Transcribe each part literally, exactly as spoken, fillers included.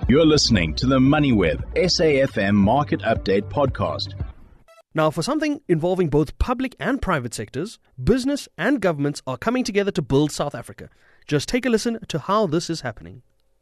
You're listening to the MoneyWeb S A F M Market Update podcast. Now, for something involving both public and private sectors, business and governments are coming together to build South Africa. Just take a listen to how this is happening.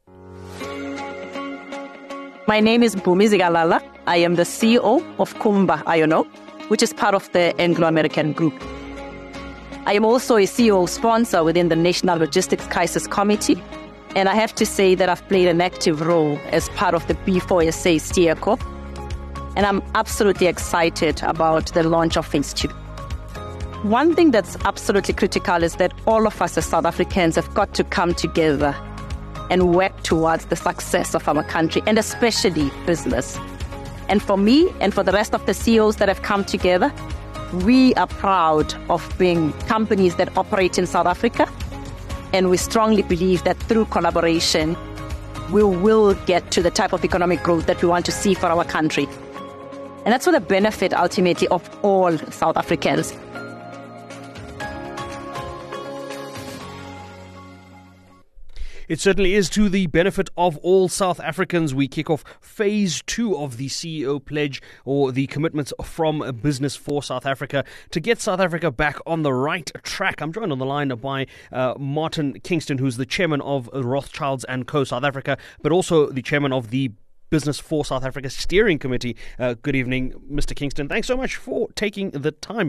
My name is Mpumi Zikalala. I am the C E O of Kumba Iron Ore, which is part of the Anglo-American Group. I am also a C E O sponsor within the National Logistics Crisis Committee, and I have to say that I've played an active role as part of the B four S A Steerco, and I'm absolutely excited about the launch of Phase two. One thing that's absolutely critical is that all of us as South Africans have got to come together and work towards the success of our country, and especially business. And for me and for the rest of the C E Os that have come together, we are proud of being companies that operate in South Africa, and we strongly believe that through collaboration, we will get to the type of economic growth that we want to see for our country. And that's for the benefit, ultimately, of all South Africans. It certainly is to the benefit of all South Africans. We kick off phase two of the C E O pledge, or the commitments from Business for South Africa, to get South Africa back on the right track. I'm joined on the line by uh, Martin Kingston, who's the chairman of Rothschilds and Co. South Africa, but also the chairman of the Business for South Africa Steering Committee. Uh, good evening, Mister Kingston. Thanks so much for taking the time.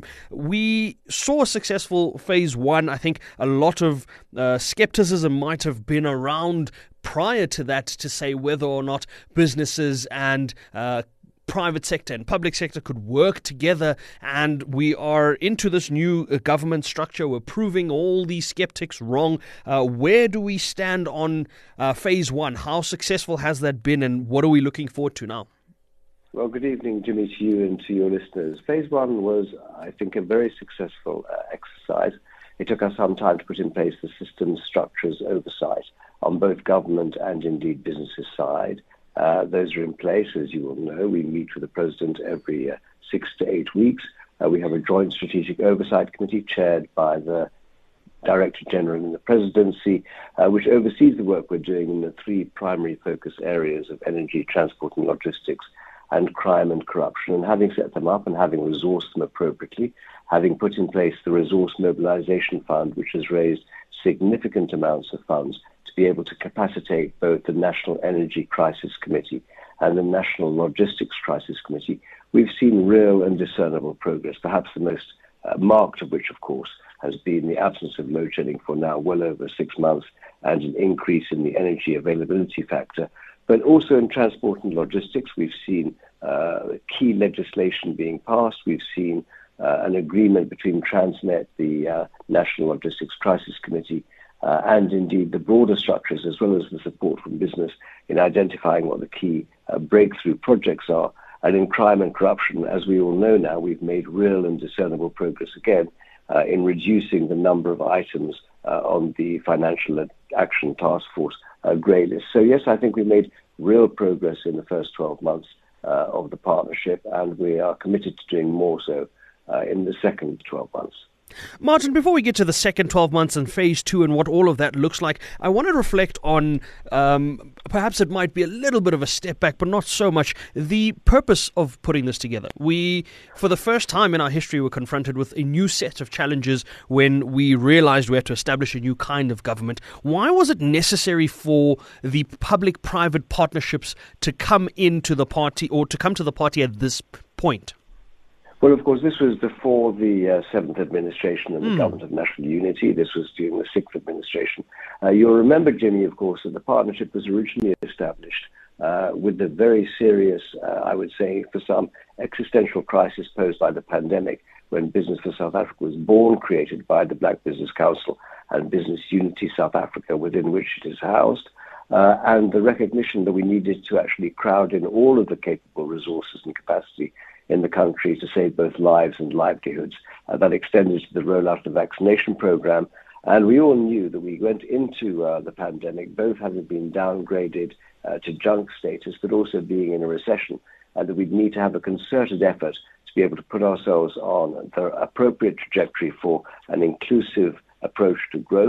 We saw a successful phase one. I think a lot of uh, skepticism might have been around prior to that to say whether or not businesses and uh, private sector and public sector could work together, and we are into this new government structure. We're proving all these skeptics wrong. Uh, where do we stand on uh, phase one? How successful has that been, and what are we looking forward to now? Well, good evening, Jimmy, to you and to your listeners. Phase one was, I think, a very successful uh, exercise. It took us some time to put in place the systems, structures, oversight on both government and indeed businesses' side. Uh, those are in place, as you will know. We meet with the President every uh, six to eight weeks. Uh, we have a joint strategic oversight committee chaired by the Director General in the Presidency, uh, which oversees the work we're doing in the three primary focus areas of energy, transport and logistics, and crime and corruption. And having set them up and having resourced them appropriately, having put in place the Resource Mobilization Fund, which has raised significant amounts of funds to be able to capacitate both the National Energy Crisis Committee and the National Logistics Crisis Committee, we've seen real and discernible progress, perhaps the most uh, marked of which, of course, has been the absence of load shedding for now well over six months and an increase in the energy availability factor. But also in transport and logistics, we've seen uh, key legislation being passed. We've seen uh, an agreement between Transnet, the uh, National Logistics Crisis Committee, Uh, and indeed the broader structures, as well as the support from business in identifying what the key uh, breakthrough projects are. And in crime and corruption, as we all know now, we've made real and discernible progress again uh, in reducing the number of items uh, on the Financial Action Task Force uh, grey list. So yes, I think we made real progress in the first twelve months uh, of the partnership, and we are committed to doing more so uh, in the second twelve months. Martin, before we get to the second twelve months and phase two and what all of that looks like, I want to reflect on, um, perhaps it might be a little bit of a step back, but not so much, the purpose of putting this together. We, for the first time in our history, were confronted with a new set of challenges when we realized we had to establish a new kind of government. Why was it necessary for the public-private partnerships to come into the party, or to come to the party at this point? Well, of course, this was before the uh, seventh administration and the mm. Government of National Unity. This was during the sixth administration. Uh, you'll remember, Jimmy, of course, that the partnership was originally established uh, with the very serious, uh, I would say, for some, existential crisis posed by the pandemic, when Business for South Africa was born, created by the Black Business Council and Business Unity South Africa, within which it is housed, uh, and the recognition that we needed to actually crowd in all of the capable resources and capacity in the country to save both lives and livelihoods. Uh, that extended to the rollout of the vaccination program. And we all knew that we went into uh, the pandemic, both having been downgraded uh, to junk status, but also being in a recession, and that we'd need to have a concerted effort to be able to put ourselves on the appropriate trajectory for an inclusive approach to growth,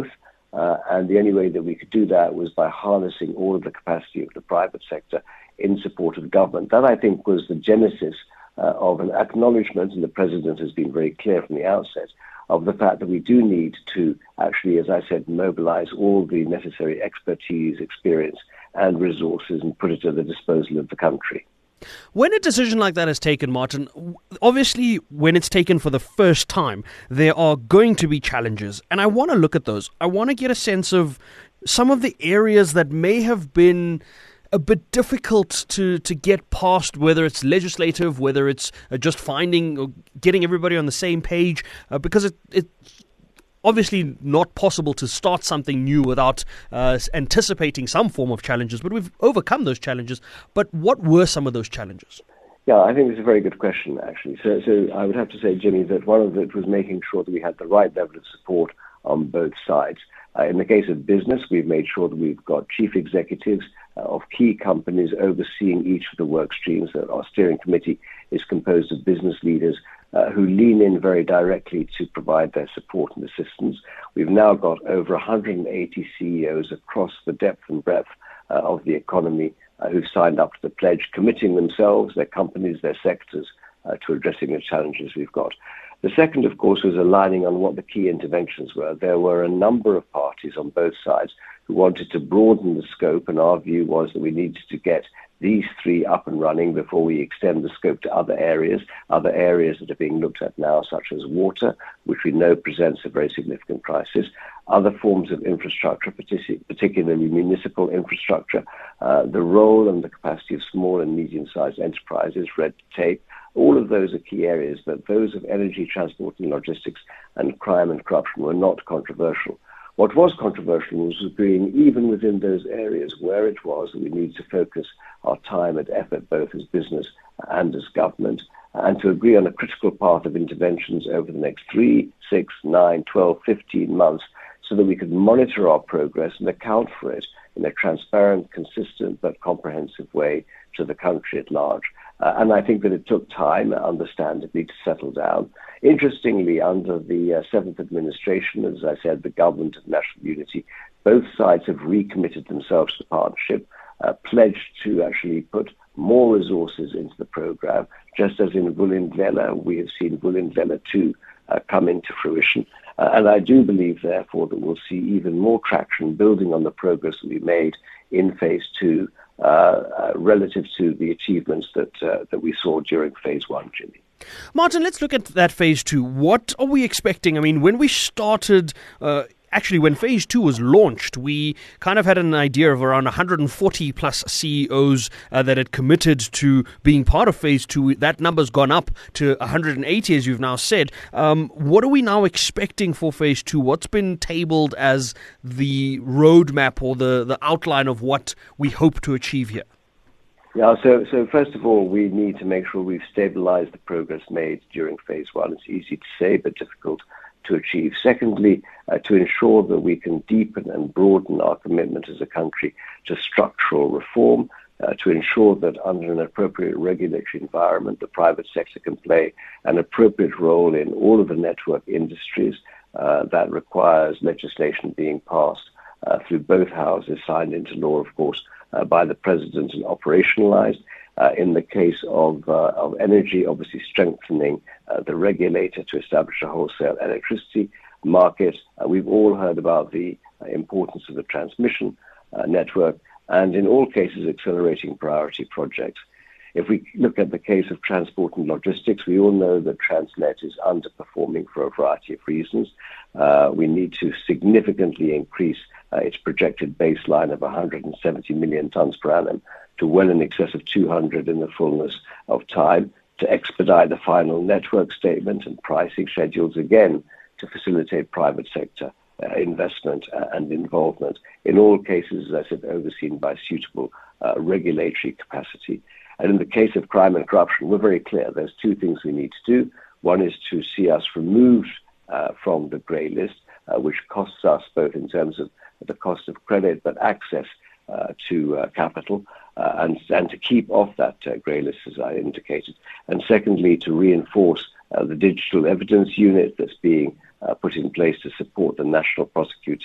Uh, and the only way that we could do that was by harnessing all of the capacity of the private sector in support of government. That, I think, was the genesis uh, of an acknowledgement, and the President has been very clear from the outset, of the fact that we do need to actually, as I said, mobilize all the necessary expertise, experience, and resources and put it at the disposal of the country. When a decision like that is taken, Martin, obviously when it's taken for the first time, there are going to be challenges. And I want to look at those. I want to get a sense of some of the areas that may have been a bit difficult to, to get past, whether it's legislative, whether it's uh, just finding or getting everybody on the same page, uh, because it, it's obviously not possible to start something new without uh, anticipating some form of challenges, but we've overcome those challenges. But what were some of those challenges? Yeah, I think it's a very good question, actually. So, so I would have to say, Jimmy, that one of it was making sure that we had the right level of support on both sides. Uh, in the case of business, we've made sure that we've got chief executives uh, of key companies overseeing each of the work streams. That our steering committee is composed of business leaders uh, who lean in very directly to provide their support and assistance. We've now got over one hundred eighty C E Os across the depth and breadth uh, of the economy uh, who've signed up to the pledge, committing themselves, their companies, their sectors, uh, to addressing the challenges we've got. The second, of course, was aligning on what the key interventions were. There were a number of parties on both sides who wanted to broaden the scope, and our view was that we needed to get these three up and running before we extend the scope to other areas, other areas that are being looked at now, such as water, which we know presents a very significant crisis, other forms of infrastructure, particularly municipal infrastructure, uh, the role and the capacity of small and medium-sized enterprises, red tape. All of those are key areas, but those of energy, transport and logistics and crime and corruption were not controversial. What was controversial was agreeing, even within those areas, where it was that we needed to focus our time and effort, both as business and as government, and to agree on a critical path of interventions over the next three, six, nine, twelve, fifteen months, so that we could monitor our progress and account for it in a transparent, consistent, but comprehensive way to the country at large. Uh, and I think that it took time, understandably, to settle down. Interestingly, under the uh, seventh administration, as I said, the government of national unity, both sides have recommitted themselves to the partnership, uh, pledged to actually put more resources into the program, just as in Vulindlela, we have seen Vulindlela two uh, come into fruition. Uh, and I do believe, therefore, that we'll see even more traction building on the progress that we made in phase two, uh, uh, relative to the achievements that uh, that we saw during phase one, Jimmy. Martin, let's look at that phase two. What are we expecting? I mean, when we started, uh, actually when phase two was launched, we kind of had an idea of around one hundred forty plus C E Os uh, that had committed to being part of phase two. That number's gone up to one hundred eighty, as you've now said. Um, what are we now expecting for phase two? What's been tabled as the roadmap or the, the outline of what we hope to achieve here? Yeah, so, so first of all, we need to make sure we've stabilized the progress made during phase one. It's easy to say, but difficult to achieve. Secondly, uh, to ensure that we can deepen and broaden our commitment as a country to structural reform, uh, to ensure that under an appropriate regulatory environment, the private sector can play an appropriate role in all of the network industries. Uh, that requires legislation being passed uh, through both houses, signed into law, of course, Uh, by the President and operationalized. Uh, in the case of, uh, of energy, obviously strengthening uh, the regulator to establish a wholesale electricity market. Uh, we've all heard about the uh, importance of the transmission uh, network, and in all cases accelerating priority projects. If we look at the case of transport and logistics, we all know that Transnet is underperforming for a variety of reasons. Uh, we need to significantly increase uh, its projected baseline of one hundred seventy million tons per annum to well in excess of two hundred in the fullness of time, to expedite the final network statement and pricing schedules, again, to facilitate private sector uh, investment uh, and involvement. In all cases, as I said, overseen by suitable uh, regulatory capacity. And in the case of crime and corruption, we're very clear. There's two things we need to do. One is to see us removed uh, from the grey list, uh, which costs us both in terms of the cost of credit, but access uh, to uh, capital, uh, and, and to keep off that uh, grey list, as I indicated. And secondly, to reinforce uh, the digital evidence unit that's being uh, put in place to support the national prosecuting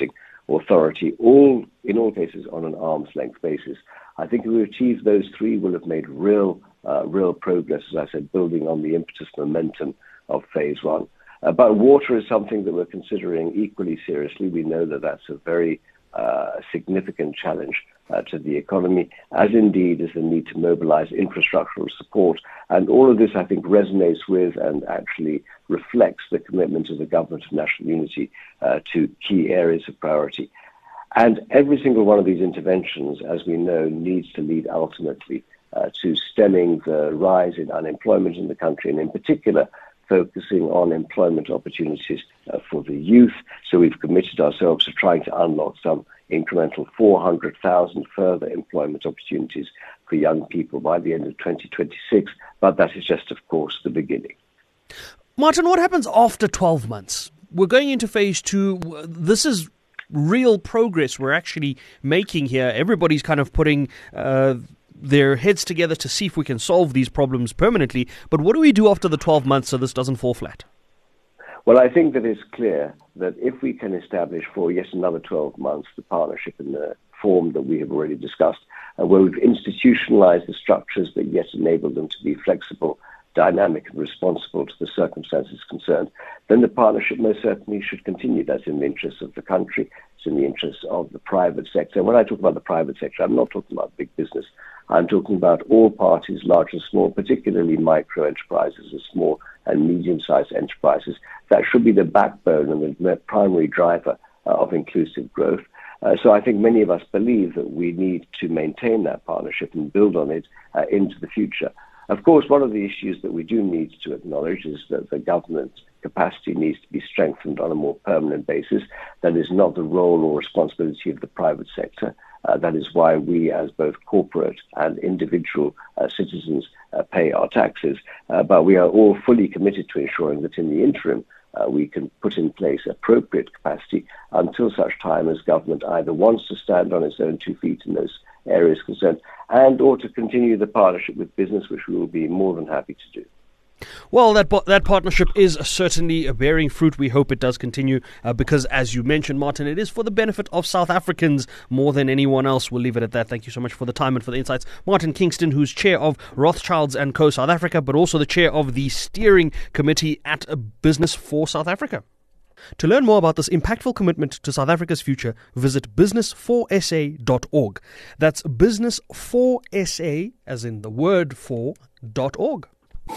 authority, all in all cases on an arm's length basis. I think if we achieve those three, we'll have made real, uh, real progress, as I said, building on the impetus momentum of phase one. Uh, but water is something that we're considering equally seriously. We know that that's a very uh, significant challenge uh, to the economy, as indeed is the need to mobilize infrastructural support. And all of this, I think, resonates with and actually reflects the commitment of the Government of National Unity uh, to key areas of priority. And every single one of these interventions, as we know, needs to lead ultimately uh, to stemming the rise in unemployment in the country, and in particular, focusing on employment opportunities uh, for the youth. So we've committed ourselves to trying to unlock some incremental four hundred thousand further employment opportunities for young people by the end of twenty twenty-six. But that is just, of course, the beginning. Martin, what happens after twelve months? We're going into phase two. This is real progress we're actually making here. Everybody's kind of putting uh, their heads together to see if we can solve these problems permanently. But what do we do after the twelve months so this doesn't fall flat? Well, I think that it's clear that if we can establish for yet another twelve months the partnership in the form that we have already discussed, uh, where we've institutionalized the structures that yet enable them to be flexible, dynamic and responsible to the circumstances concerned, then the partnership most certainly should continue. That's in the interests of the country. It's in the interests of the private sector. And when I talk about the private sector, I'm not talking about big business. I'm talking about all parties, large and small, particularly micro enterprises and small and medium-sized enterprises. That should be the backbone and the primary driver uh, of inclusive growth. Uh, so I think many of us believe that we need to maintain that partnership and build on it uh, into the future. Of course, one of the issues that we do need to acknowledge is that the government capacity needs to be strengthened on a more permanent basis. That is not the role or responsibility of the private sector. Uh, that is why we, as both corporate and individual uh, citizens, uh, pay our taxes. Uh, but we are all fully committed to ensuring that in the interim, uh, we can put in place appropriate capacity until such time as government either wants to stand on its own two feet in those areas concerned, and or to continue the partnership with business, which we will be more than happy to do. Well, that that partnership is certainly bearing fruit. We hope it does continue uh, because, as you mentioned, Martin, it is for the benefit of South Africans more than anyone else. We'll leave it at that. Thank you so much for the time and for the insights. Martin Kingston, who's chair of Rothschilds and Co. South Africa, but also the chair of the steering committee at Business for South Africa. To learn more about this impactful commitment to South Africa's future, visit business four s a dot org. That's business four s a, as in the word for, dot org.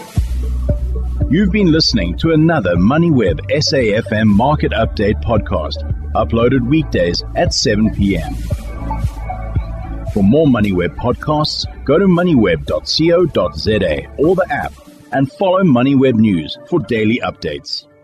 You've been listening to another MoneyWeb S A F M Market Update podcast, uploaded weekdays at seven p.m. For more MoneyWeb podcasts, go to moneyweb dot co dot za or the app, and follow MoneyWeb News for daily updates.